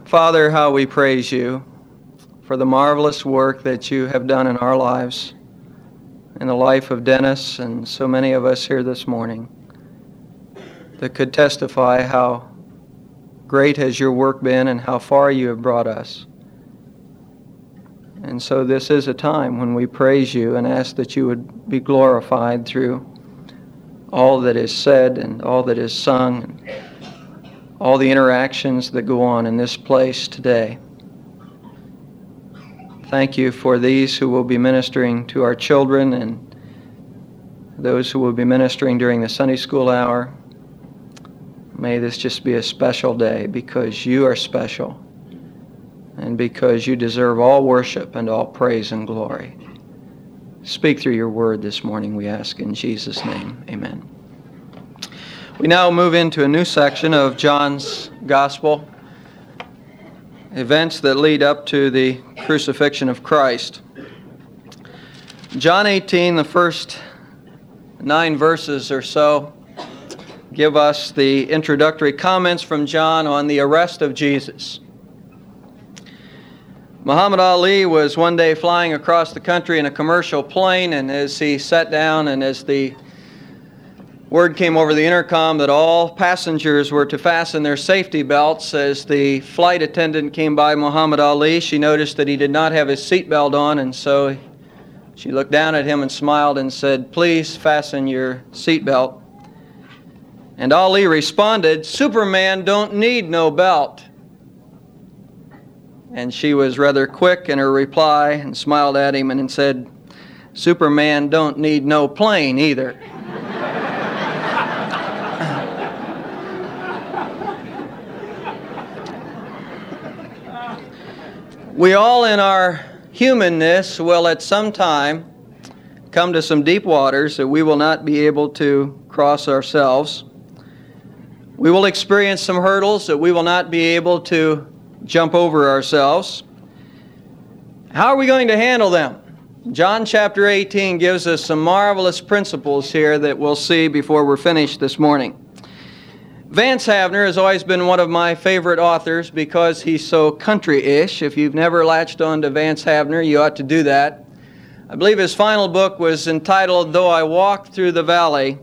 Father, how we praise you for the marvelous work that you have done in our lives, in the life of Dennis and so many of us here this morning that could testify how great has your work been and how far you have brought us. And so this is a time when we praise you and ask that you would be glorified through all that is said and all that is sung and all the interactions that go on in this place today. Thank you for these who will be ministering to our children and those who will be ministering during the Sunday school hour. May this just be a special day because you are special and because you deserve all worship and all praise and glory. Speak through your word this morning, we ask in Jesus' name. Amen. We now move into a new section of John's Gospel, events that lead up to the crucifixion of Christ. John 18, the first 9 verses or so, give us the introductory comments from John on the arrest of Jesus. Muhammad Ali was one day flying across the country in a commercial plane, and as he sat down and as the word came over the intercom that all passengers were to fasten their safety belts, as the flight attendant came by Muhammad Ali, she noticed that he did not have his seatbelt on, and so she looked down at him and smiled and said, "Please fasten your seatbelt." And Ali responded, "Superman don't need no belt." And she was rather quick in her reply and smiled at him and said, "Superman don't need no plane either." We all in our humanness will at some time come to some deep waters that we will not be able to cross ourselves. We will experience some hurdles that we will not be able to jump over ourselves. How are we going to handle them? John chapter 18 gives us some marvelous principles here that we'll see before we're finished this morning. Vance Havner has always been one of my favorite authors because he's so country-ish. If you've never latched on to Vance Havner, you ought to do that. I believe his final book was entitled, Though I Walk Through the Valley.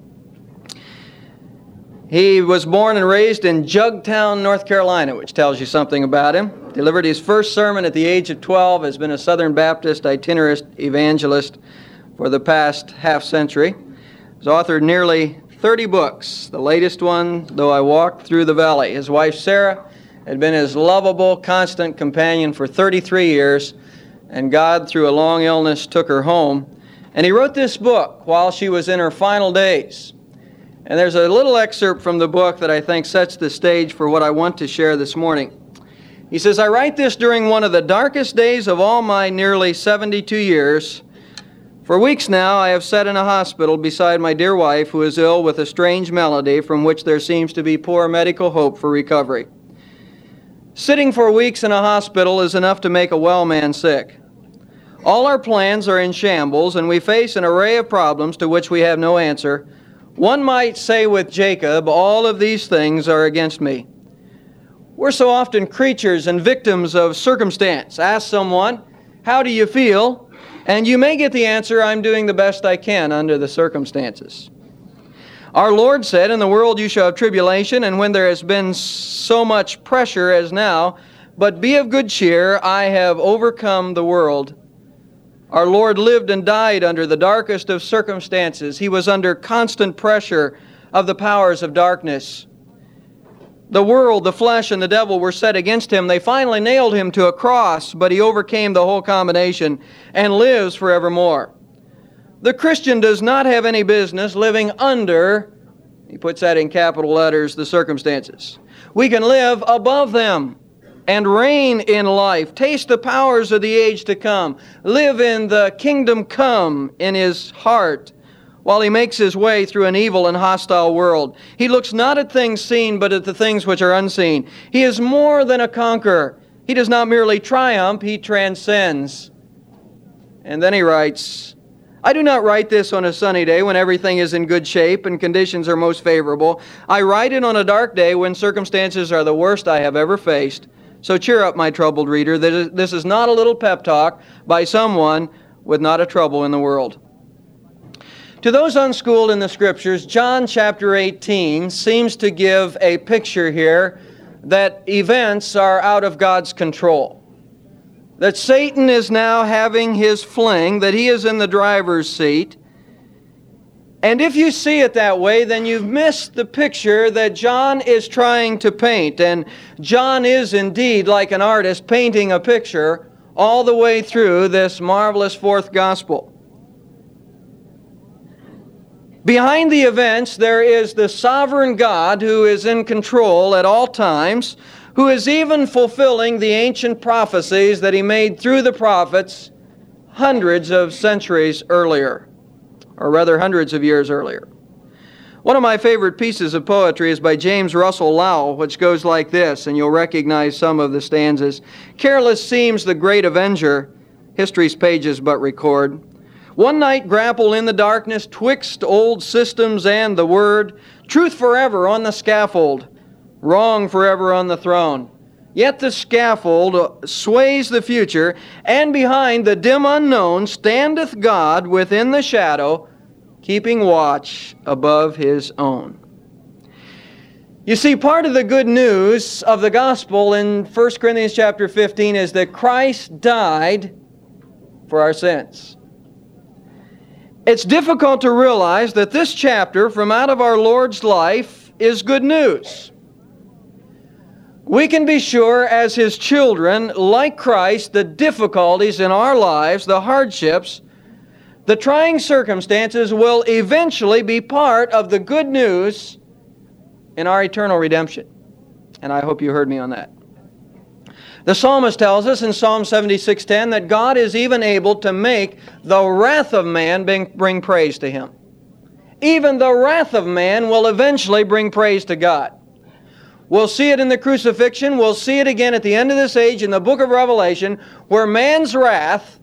He was born and raised in Jugtown, North Carolina, which tells you something about him. Delivered his first sermon at the age of 12, has been a Southern Baptist itinerant evangelist for the past half century. He's authored nearly 30 books. The latest one, Though I Walked Through the Valley. His wife, Sarah, had been his lovable, constant companion for 33 years, and God, through a long illness, took her home. And he wrote this book while she was in her final days. And there's a little excerpt from the book that I think sets the stage for what I want to share this morning. He says, "I write this during one of the darkest days of all my nearly 72 years. For weeks now, I have sat in a hospital beside my dear wife, who is ill with a strange malady from which there seems to be poor medical hope for recovery. Sitting for weeks in a hospital is enough to make a well man sick. All our plans are in shambles, and we face an array of problems to which we have no answer. One might say with Jacob, all of these things are against me. We're so often creatures and victims of circumstance. Ask someone, how do you feel? And you may get the answer, I'm doing the best I can under the circumstances. Our Lord said, in the world you shall have tribulation, and when there has been so much pressure as now, but be of good cheer, I have overcome the world. Our Lord lived and died under the darkest of circumstances. He was under constant pressure of the powers of darkness. The world, the flesh, and the devil were set against him. They finally nailed him to a cross, but he overcame the whole combination and lives forevermore. The Christian does not have any business living under, he puts that in capital letters, the circumstances. We can live above them and reign in life, taste the powers of the age to come, live in the kingdom come in his heart, while he makes his way through an evil and hostile world. He looks not at things seen, but at the things which are unseen. He is more than a conqueror. He does not merely triumph, he transcends. And then he writes, I do not write this on a sunny day when everything is in good shape and conditions are most favorable. I write it on a dark day when circumstances are the worst I have ever faced, So cheer up, my troubled reader. This is not a little pep talk by someone with not a trouble in the world. To those unschooled in the Scriptures, John chapter 18 seems to give a picture here that events are out of God's control. That Satan is now having his fling, that he is in the driver's seat. And if you see it that way, then you've missed the picture that John is trying to paint. And John is indeed, like an artist, painting a picture all the way through this marvelous fourth gospel. Behind the events, there is the sovereign God who is in control at all times, who is even fulfilling the ancient prophecies that He made through the prophets hundreds of centuries earlier, or rather hundreds of years earlier. One of my favorite pieces of poetry is by James Russell Lowell, which goes like this, and you'll recognize some of the stanzas. Careless seems the great avenger, history's pages but record. One night grapple in the darkness twixt old systems and the Word, truth forever on the scaffold, wrong forever on the throne. Yet the scaffold sways the future, and behind the dim unknown standeth God within the shadow, keeping watch above His own. You see, part of the good news of the gospel in 1 Corinthians chapter 15 is that Christ died for our sins. It's difficult to realize that this chapter from out of our Lord's life is good news. We can be sure as His children, like Christ, the difficulties in our lives, the hardships, the trying circumstances will eventually be part of the good news in our eternal redemption. And I hope you heard me on that. The psalmist tells us in Psalm 76:10 that God is even able to make the wrath of man bring praise to Him. Even the wrath of man will eventually bring praise to God. We'll see it in the crucifixion. We'll see it again at the end of this age in the book of Revelation, where man's wrath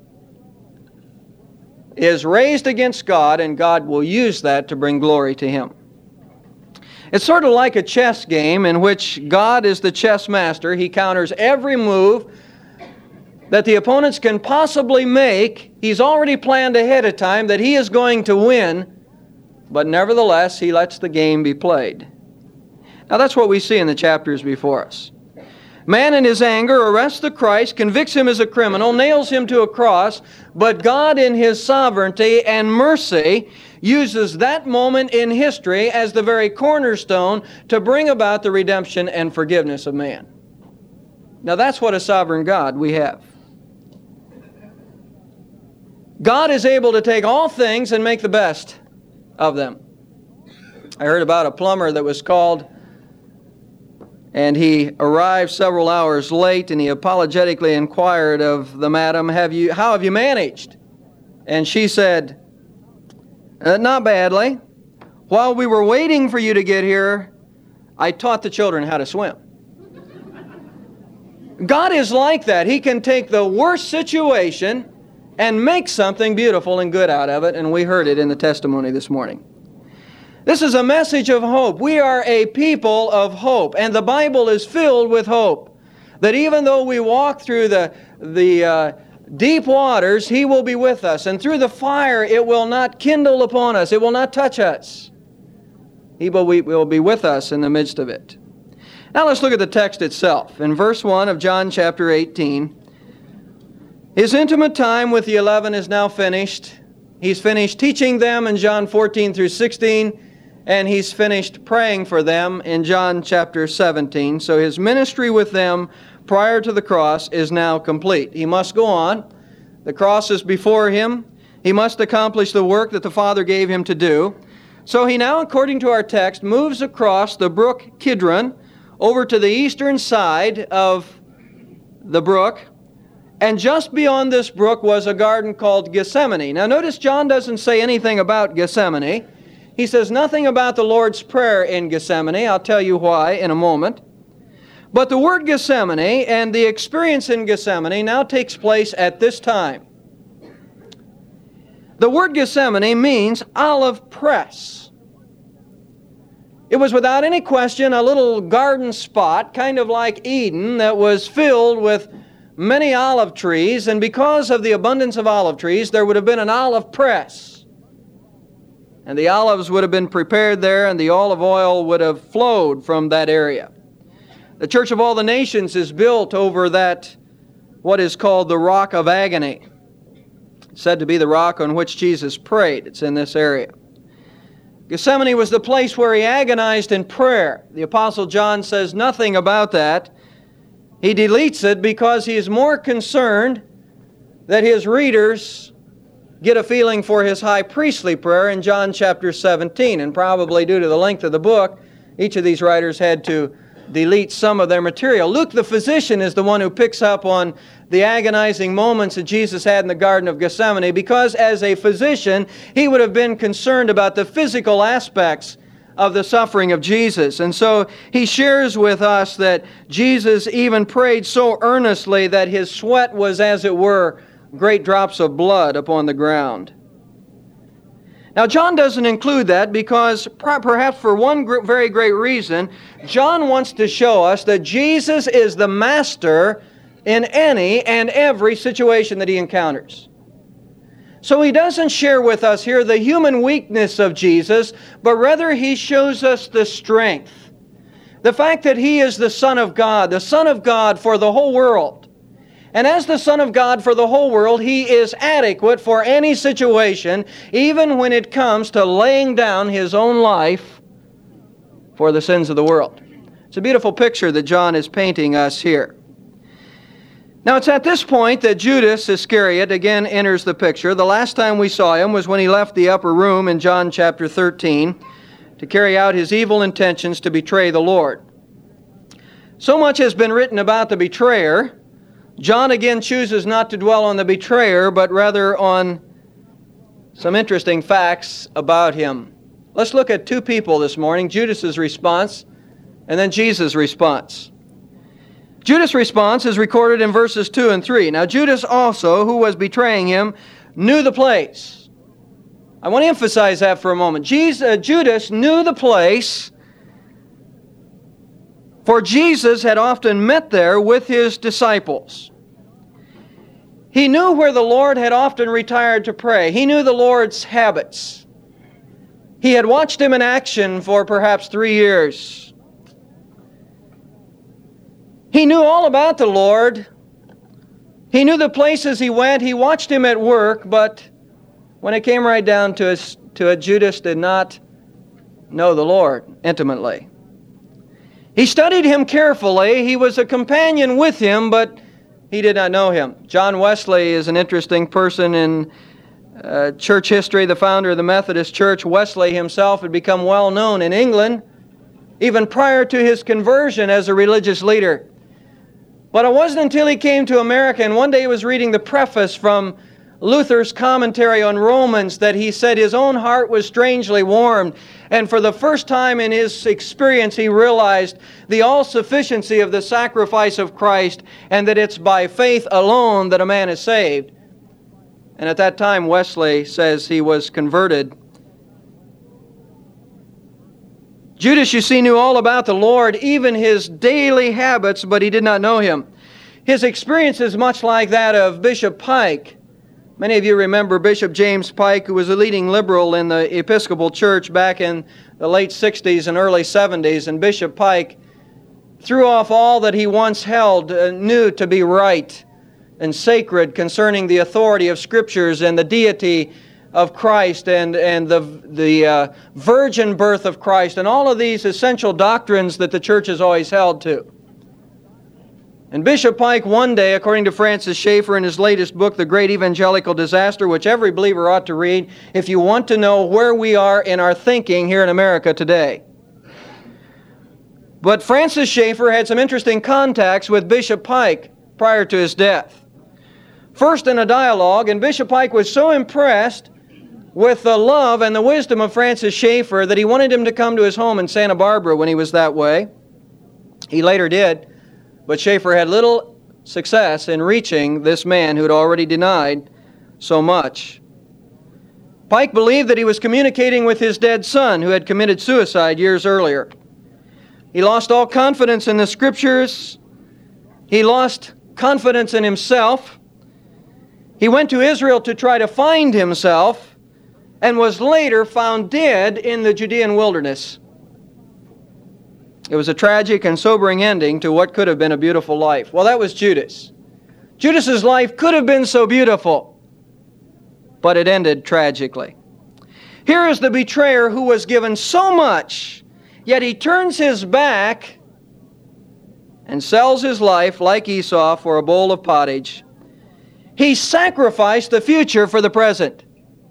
is raised against God, and God will use that to bring glory to Him. It's sort of like a chess game in which God is the chess master. He counters every move that the opponents can possibly make. He's already planned ahead of time that he is going to win, but nevertheless, He lets the game be played. Now that's what we see in the chapters before us. Man in his anger arrests the Christ, convicts Him as a criminal, nails Him to a cross, but God in His sovereignty and mercy uses that moment in history as the very cornerstone to bring about the redemption and forgiveness of man. Now that's what a sovereign God we have. God is able to take all things and make the best of them. I heard about a plumber that was called, and he arrived several hours late, and he apologetically inquired of the madam, how have you managed? And she said, not badly. While we were waiting for you to get here, I taught the children how to swim. God is like that. He can take the worst situation and make something beautiful and good out of it, and we heard it in the testimony this morning. This is a message of hope. We are a people of hope, and the Bible is filled with hope. That even though we walk through the deep waters, He will be with us. And through the fire, it will not kindle upon us. It will not touch us. He will be with us in the midst of it. Now let's look at the text itself. In verse 1 of John chapter 18, His intimate time with the 11 is now finished. He's finished teaching them in John 14 through 16, and He's finished praying for them in John chapter 17. So His ministry with them prior to the cross is now complete. He must go on. The cross is before Him. He must accomplish the work that the Father gave Him to do. So He now, according to our text, moves across the brook Kidron over to the eastern side of the brook. And just beyond this brook was a garden called Gethsemane. Now notice John doesn't say anything about Gethsemane. He says nothing about the Lord's Prayer in Gethsemane. I'll tell you why in a moment. But the word Gethsemane and the experience in Gethsemane now takes place at this time. The word Gethsemane means olive press. It was without any question a little garden spot, kind of like Eden, that was filled with many olive trees, and because of the abundance of olive trees, there would have been an olive press. And the olives would have been prepared there, and the olive oil would have flowed from that area. The Church of All the Nations is built over that, what is called the Rock of Agony. It's said to be the rock on which Jesus prayed. It's in this area. Gethsemane was the place where he agonized in prayer. The Apostle John says nothing about that. He deletes it because he is more concerned that his readers get a feeling for his high priestly prayer in John chapter 17. And probably due to the length of the book, each of these writers had to delete some of their material. Luke the physician is the one who picks up on the agonizing moments that Jesus had in the Garden of Gethsemane, because as a physician, he would have been concerned about the physical aspects of the suffering of Jesus. And so he shares with us that Jesus even prayed so earnestly that his sweat was, as it were, great drops of blood upon the ground. Now, John doesn't include that because, perhaps for one very great reason, John wants to show us that Jesus is the master in any and every situation that he encounters. So he doesn't share with us here the human weakness of Jesus, but rather he shows us the strength. The fact that he is the Son of God for the whole world. And as the Son of God for the whole world, he is adequate for any situation, even when it comes to laying down his own life for the sins of the world. It's a beautiful picture that John is painting us here. Now, it's at this point that Judas Iscariot again enters the picture. The last time we saw him was when he left the upper room in John chapter 13 to carry out his evil intentions to betray the Lord. So much has been written about the betrayer. John again chooses not to dwell on the betrayer, but rather on some interesting facts about him. Let's look at two people this morning, Judas's response and then Jesus' response. Judas' response is recorded in verses 2 and 3. Now Judas also, who was betraying him, knew the place. I want to emphasize that for a moment. Judas knew the place, for Jesus had often met there with his disciples. He knew where the Lord had often retired to pray. He knew the Lord's habits. He had watched him in action for perhaps 3 years. He knew all about the Lord. He knew the places he went. He watched him at work, but when it came right down to it, Judas did not know the Lord intimately. He studied him carefully. He was a companion with him, but he did not know him. John Wesley is an interesting person in church history, the founder of the Methodist Church. Wesley himself had become well known in England, even prior to his conversion as a religious leader. But it wasn't until he came to America, and one day he was reading the preface from Luther's commentary on Romans, that he said his own heart was strangely warmed. And for the first time in his experience, he realized the all-sufficiency of the sacrifice of Christ, and that it's by faith alone that a man is saved. And at that time, Wesley says he was converted. Judas, you see, knew all about the Lord, even his daily habits, but he did not know him. His experience is much like that of Bishop Pike. Many of you remember Bishop James Pike, who was a leading liberal in the Episcopal Church back in the late 60s and early 70s. And Bishop Pike threw off all that he once held, knew to be right and sacred concerning the authority of Scriptures and the deity of Christ and the virgin birth of Christ and all of these essential doctrines that the church has always held to. And Bishop Pike one day, according to Francis Schaeffer in his latest book, The Great Evangelical Disaster, which every believer ought to read if you want to know where we are in our thinking here in America today. But Francis Schaeffer had some interesting contacts with Bishop Pike prior to his death. First in a dialogue, and Bishop Pike was so impressed with the love and the wisdom of Francis Schaeffer that he wanted him to come to his home in Santa Barbara when he was that way. He later did. But Schaeffer had little success in reaching this man who had already denied so much. Pike believed that he was communicating with his dead son who had committed suicide years earlier. He lost all confidence in the Scriptures. He lost confidence in himself. He went to Israel to try to find himself and was later found dead in the Judean wilderness. It was a tragic and sobering ending to what could have been a beautiful life. Well, that was Judas. Judas's life could have been so beautiful, but it ended tragically. Here is the betrayer who was given so much, yet he turns his back and sells his life like Esau for a bowl of pottage. He sacrificed the future for the present.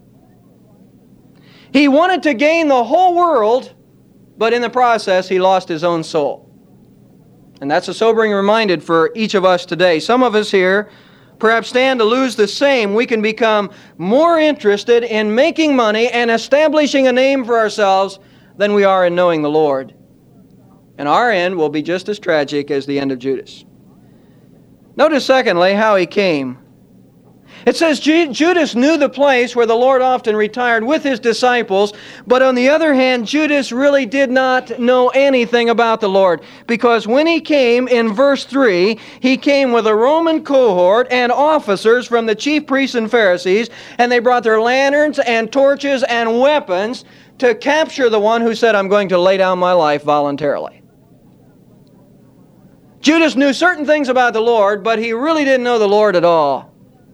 He wanted to gain the whole world, but in the process, he lost his own soul. And that's a sobering reminder for each of us today. Some of us here perhaps stand to lose the same. We can become more interested in making money and establishing a name for ourselves than we are in knowing the Lord. And our end will be just as tragic as the end of Judas. Notice, secondly, how he came. It says Judas knew the place where the Lord often retired with his disciples, but on the other hand, Judas really did not know anything about the Lord, because when he came in verse 3, he came with a Roman cohort and officers from the chief priests and Pharisees, and they brought their lanterns and torches and weapons to capture the one who said, "I'm going to lay down my life voluntarily." Judas knew certain things about the Lord, but he really didn't know the Lord at all.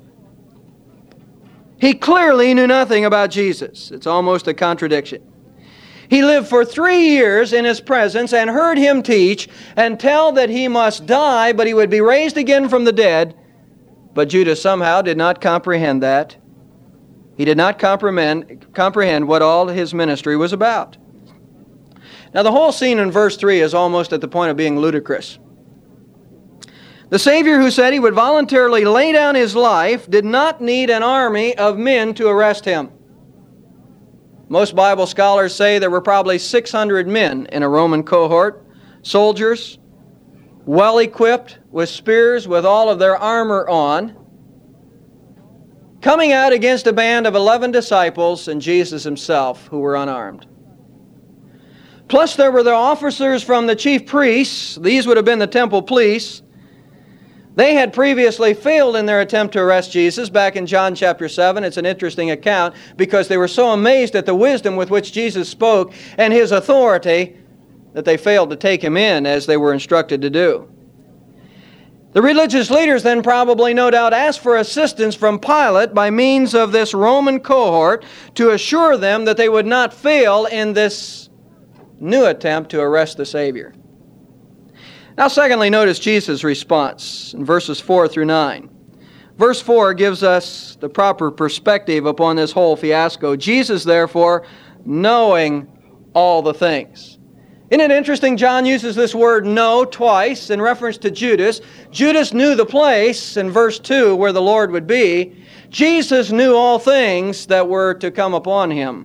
He clearly knew nothing about Jesus. It's almost a contradiction. He lived for 3 years in His presence and heard Him teach and tell that He must die, but He would be raised again from the dead. But Judas somehow did not comprehend that. He did not comprehend what all his ministry was about. Now the whole scene in verse 3 is almost at the point of being ludicrous. The Savior who said He would voluntarily lay down His life did not need an army of men to arrest Him. Most Bible scholars say there were probably 600 men in a Roman cohort, soldiers, well equipped with spears, with all of their armor on, coming out against a band of 11 disciples and Jesus Himself, who were unarmed. Plus there were the officers from the chief priests. These would have been the temple police. They had previously failed in their attempt to arrest Jesus back in John chapter 7. It's an interesting account because they were so amazed at the wisdom with which Jesus spoke and His authority that they failed to take Him in as they were instructed to do. The religious leaders then probably, no doubt, asked for assistance from Pilate by means of this Roman cohort to assure them that they would not fail in this new attempt to arrest the Savior. Now, secondly, notice Jesus' response in verses 4 through 9. Verse 4 gives us the proper perspective upon this whole fiasco. Jesus, therefore, knowing all the things. Isn't it interesting? John uses this word know twice in reference to Judas. Judas knew the place in verse 2 where the Lord would be. Jesus knew all things that were to come upon Him.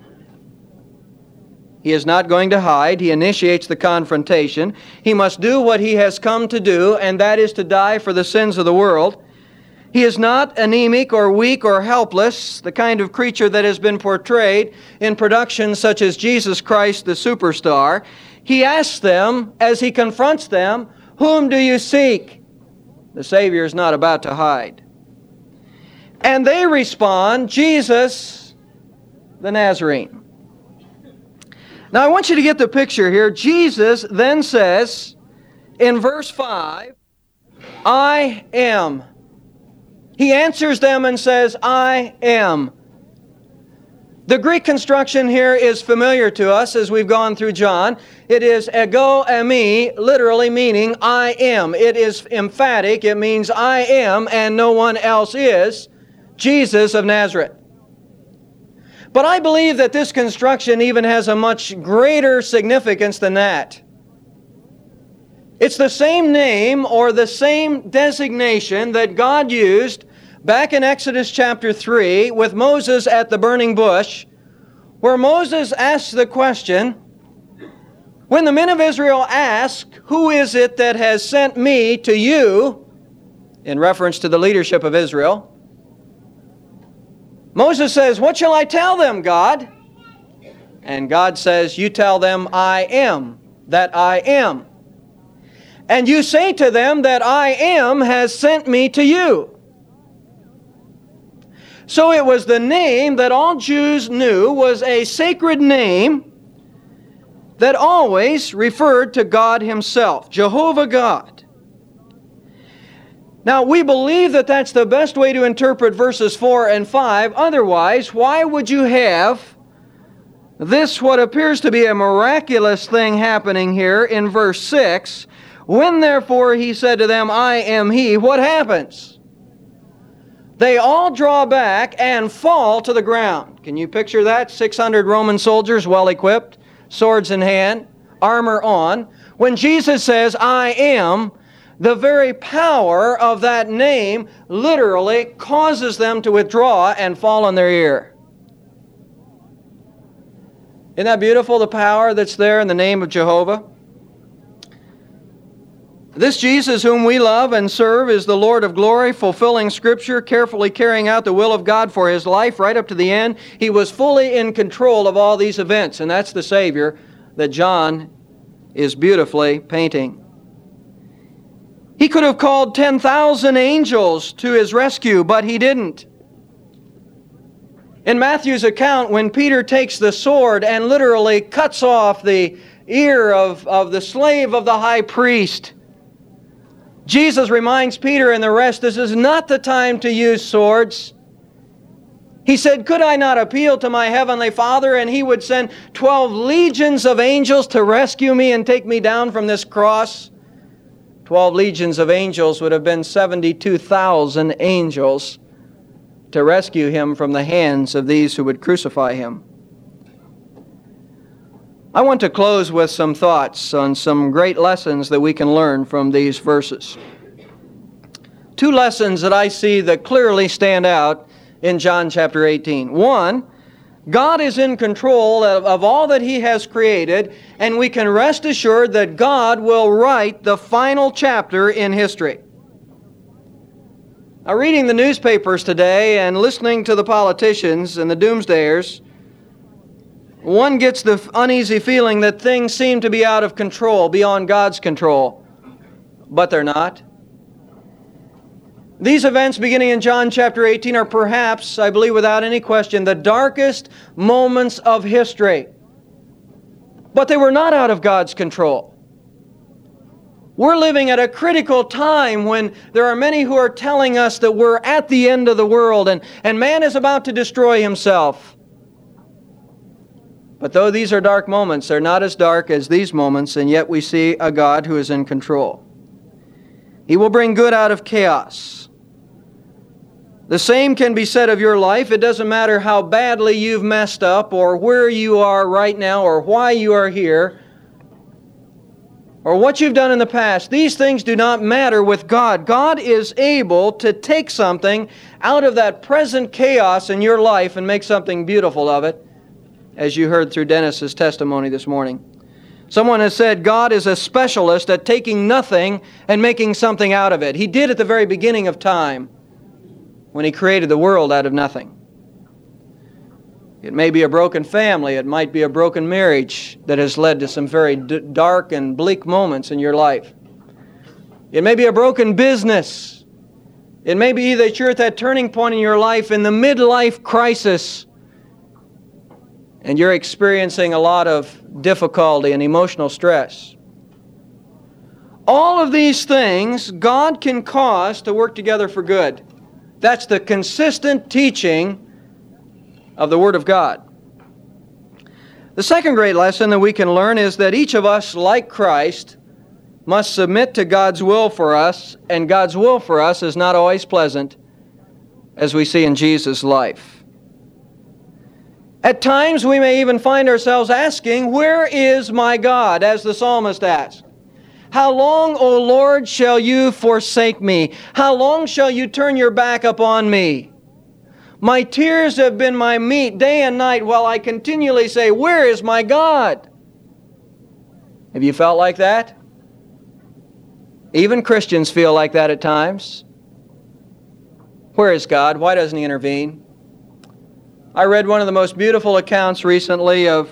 He is not going to hide. He initiates the confrontation. He must do what He has come to do, and that is to die for the sins of the world. He is not anemic or weak or helpless, the kind of creature that has been portrayed in productions such as Jesus Christ the Superstar. He asks them, as He confronts them, "Whom do you seek?" The Savior is not about to hide. And they respond, "Jesus the Nazarene." Now I want you to get the picture here. Jesus then says in verse 5, "I am." He answers them and says, "I am." The Greek construction here is familiar to us as we've gone through John. It is ego eimi, literally meaning I am. It is emphatic. It means I am and no one else is, Jesus of Nazareth. But I believe that this construction even has a much greater significance than that. It's the same name or the same designation that God used back in Exodus chapter 3 with Moses at the burning bush, where Moses asks the question, when the men of Israel ask, "Who is it that has sent me to you?" in reference to the leadership of Israel, Moses says, "What shall I tell them, God?" And God says, "You tell them, I am that I am. And you say to them that I am has sent me to you." So it was the name that all Jews knew was a sacred name that always referred to God Himself, Jehovah God. Now, we believe that that's the best way to interpret verses 4 and 5. Otherwise, why would you have this, what appears to be a miraculous thing happening here in verse 6? When therefore He said to them, I am He, what happens? They all draw back and fall to the ground. Can you picture that? 600 Roman soldiers, well equipped, swords in hand, armor on. When Jesus says, I am, the very power of that name literally causes them to withdraw and fall on their ear. Isn't that beautiful, the power that's there in the name of Jehovah? This Jesus whom we love and serve is the Lord of glory, fulfilling Scripture, carefully carrying out the will of God for His life right up to the end. He was fully in control of all these events, and that's the Savior that John is beautifully painting. He could have called 10,000 angels to His rescue, but He didn't. In Matthew's account, when Peter takes the sword and literally cuts off the ear of the slave of the high priest, Jesus reminds Peter and the rest, this is not the time to use swords. He said, could I not appeal to my heavenly Father and He would send 12 legions of angels to rescue me and take me down from this cross? 12 legions of angels would have been 72,000 angels to rescue Him from the hands of these who would crucify Him. I want to close with some thoughts on some great lessons that we can learn from these verses. Two lessons that I see that clearly stand out in John chapter 18. One, God is in control of all that He has created, and we can rest assured that God will write the final chapter in history. Now, reading the newspapers today and listening to the politicians and the doomsdayers, one gets the uneasy feeling that things seem to be out of control, beyond God's control. But they're not. These events beginning in John chapter 18 are perhaps, I believe without any question, the darkest moments of history. But they were not out of God's control. We're living at a critical time when there are many who are telling us that we're at the end of the world and man is about to destroy himself. But though these are dark moments, they're not as dark as these moments, and yet we see a God who is in control. He will bring good out of chaos. The same can be said of your life. It doesn't matter how badly you've messed up or where you are right now or why you are here or what you've done in the past. These things do not matter with God. God is able to take something out of that present chaos in your life and make something beautiful of it, as you heard through Dennis's testimony this morning. Someone has said God is a specialist at taking nothing and making something out of it. He did at the very beginning of time when He created the world out of nothing. It may be a broken family. It might be a broken marriage that has led to some very dark and bleak moments in your life. It may be a broken business. It may be that you're at that turning point in your life in the midlife crisis and you're experiencing a lot of difficulty and emotional stress. All of these things God can cause to work together for good. That's the consistent teaching of the Word of God. The second great lesson that we can learn is that each of us, like Christ, must submit to God's will for us, and God's will for us is not always pleasant, as we see in Jesus' life. At times we may even find ourselves asking, where is my God? As the psalmist asked. How long, O Lord, shall you forsake me? How long shall you turn your back upon me? My tears have been my meat day and night while I continually say, where is my God? Have you felt like that? Even Christians feel like that at times. Where is God? Why doesn't He intervene? I read one of the most beautiful accounts recently of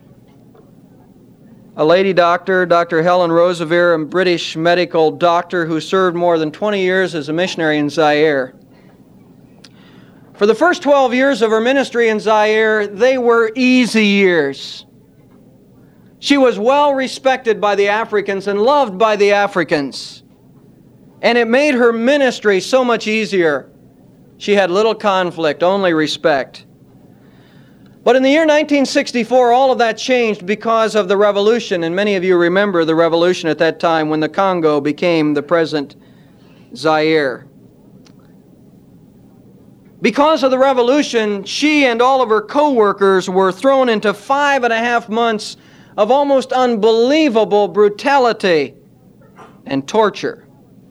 a lady doctor, Dr. Helen Roseveare, a British medical doctor who served more than 20 years as a missionary in Zaire. For the first 12 years of her ministry in Zaire, they were easy years. She was well respected by the Africans and loved by the Africans. And it made her ministry so much easier. She had little conflict, only respect. But in the year 1964, all of that changed because of the revolution. And many of you remember the revolution at that time when the Congo became the present Zaire. Because of the revolution, she and all of her co-workers were thrown into 5.5 months of almost unbelievable brutality and torture.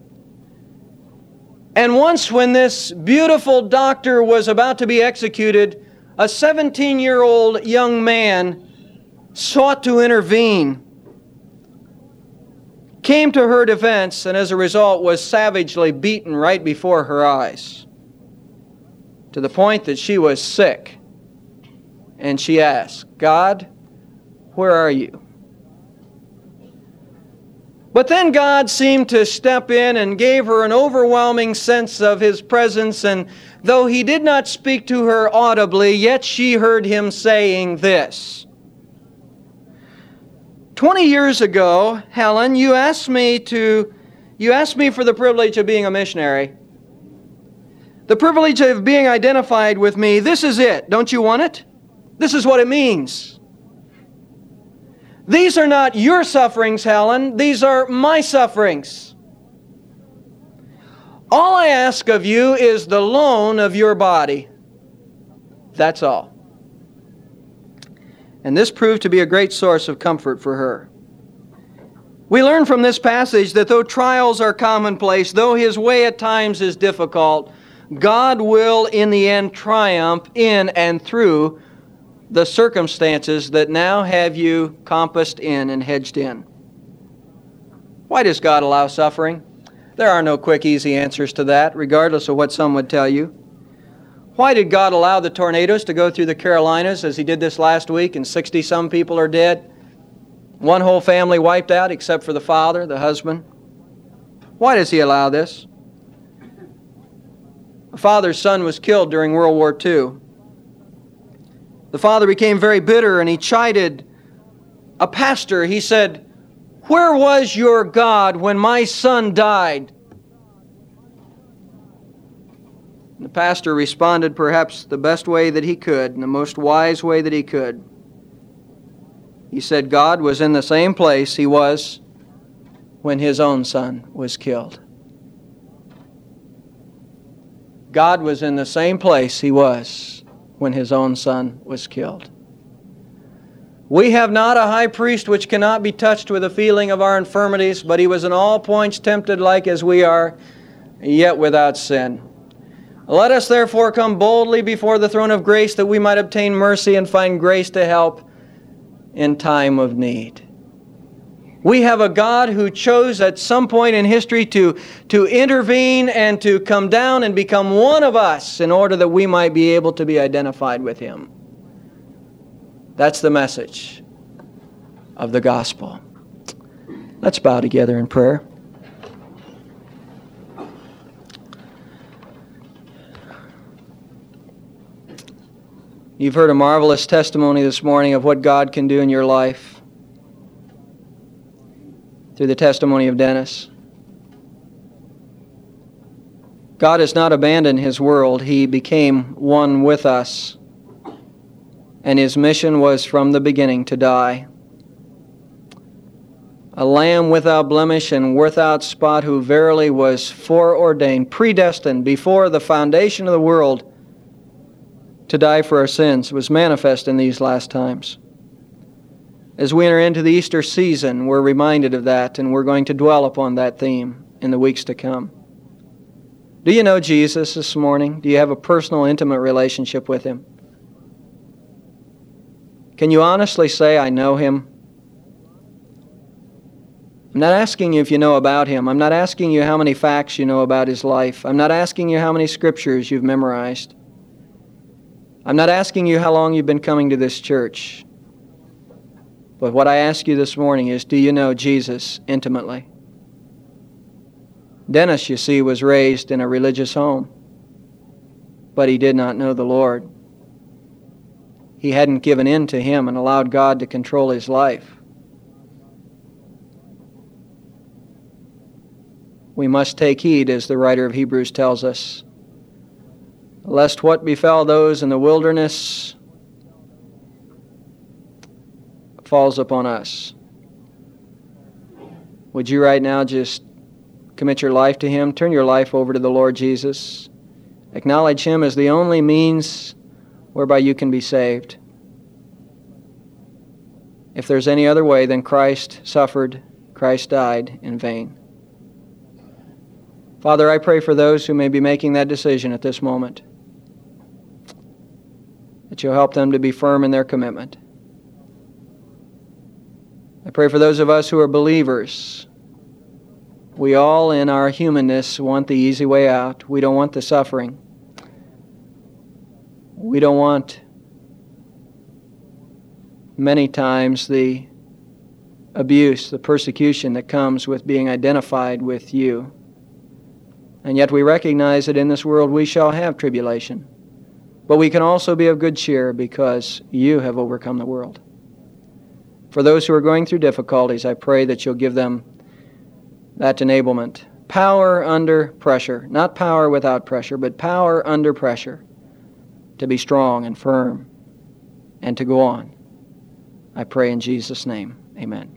And once when this beautiful doctor was about to be executed, a 17-year-old young man sought to intervene, came to her defense, and as a result was savagely beaten right before her eyes, to the point that she was sick. And she asked, "God, where are you?" But then God seemed to step in and gave her an overwhelming sense of His presence, and though He did not speak to her audibly, yet she heard Him saying this. 20 years ago, Helen, you asked me for the privilege of being a missionary. The privilege of being identified with me. This is it. Don't you want it? This is what it means. These are not your sufferings, Helen. These are my sufferings. All I ask of you is the loan of your body. That's all. And this proved to be a great source of comfort for her. We learn from this passage that though trials are commonplace, though His way at times is difficult, God will in the end triumph in and through the circumstances that now have you compassed in and hedged in. Why does God allow suffering? There are no quick, easy answers to that, regardless of what some would tell you. Why did God allow the tornadoes to go through the Carolinas as He did this last week and 60-some people are dead? One whole family wiped out except for the father, the husband. Why does He allow this? A father's son was killed during World War II. The father became very bitter and he chided a pastor. He said, "Where was your God when my son died?" And the pastor responded perhaps the best way that he could, in the most wise way that he could. He said God was in the same place He was when His own son was killed. God was in the same place He was when His own son was killed. We have not a high priest which cannot be touched with the feeling of our infirmities, but He was in all points tempted like as we are, yet without sin. Let us therefore come boldly before the throne of grace that we might obtain mercy and find grace to help in time of need. We have a God who chose at some point in history to intervene and to come down and become one of us in order that we might be able to be identified with Him. That's the message of the gospel. Let's bow together in prayer. You've heard a marvelous testimony this morning of what God can do in your life through the testimony of Dennis. God has not abandoned His world. He became one with us. And His mission was from the beginning to die. A lamb without blemish and without spot, who verily was foreordained, predestined before the foundation of the world to die for our sins, was manifest in these last times. As we enter into the Easter season, we're reminded of that, and we're going to dwell upon that theme in the weeks to come. Do you know Jesus this morning? Do you have a personal, intimate relationship with Him? Can you honestly say, "I know Him"? I'm not asking you if you know about Him. I'm not asking you how many facts you know about His life. I'm not asking you how many scriptures you've memorized. I'm not asking you how long you've been coming to this church, but what I ask you this morning is, do you know Jesus intimately? Dennis, you see, was raised in a religious home, but he did not know the Lord. He hadn't given in to Him and allowed God to control his life. We must take heed, as the writer of Hebrews tells us, lest what befell those in the wilderness falls upon us. Would you right now just commit your life to Him? Turn your life over to the Lord Jesus. Acknowledge Him as the only means whereby you can be saved. If there's any other way, then Christ suffered, Christ died in vain. Father, I pray for those who may be making that decision at this moment, that you'll help them to be firm in their commitment. I pray for those of us who are believers. We all, in our humanness, want the easy way out. We don't want the suffering. We don't want, many times, the abuse, the persecution that comes with being identified with you. And yet we recognize that in this world we shall have tribulation. But we can also be of good cheer because you have overcome the world. For those who are going through difficulties, I pray that you'll give them that enablement. Power under pressure. Not power without pressure, but power under pressure. To be strong and firm and to go on. I pray in Jesus' name. Amen.